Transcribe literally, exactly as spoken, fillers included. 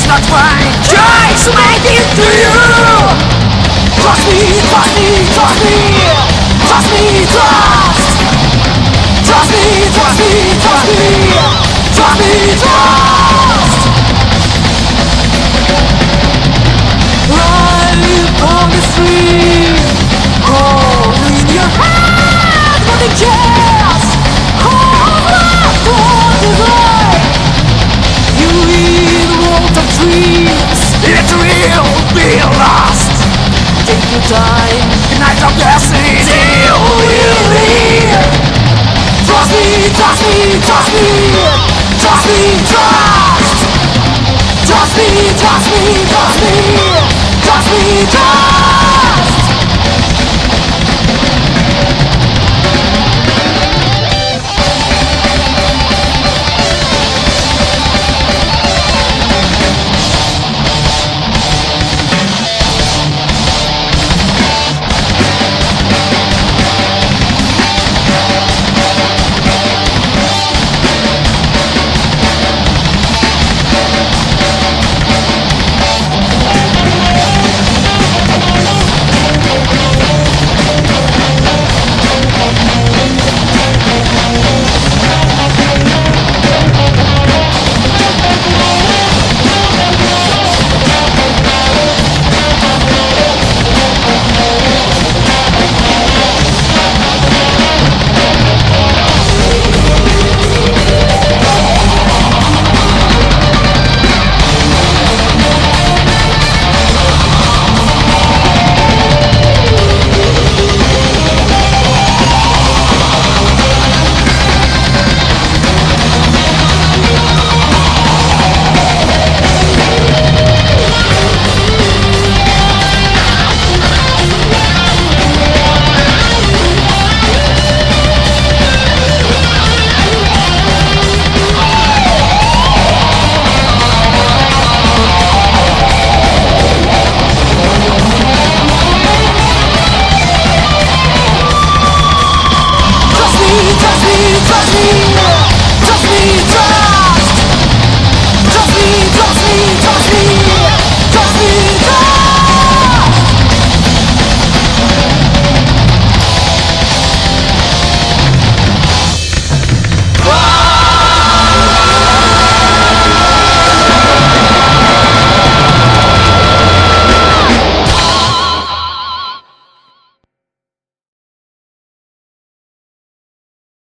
not fine. Try to make it to you. Trust me, trust me, trust me. Trust me, trust. Trust me, trust me, trust me. Trust me, trust. Life on the street, holding your hand, nothing cares. Hold love for today. You in a world of dreams, it's real, be lost. Take your time, the night of destiny till we're here. Trust me, trust me, trust me. Trust me, trust. Trust me, trust me, trust me. Trust me, trust.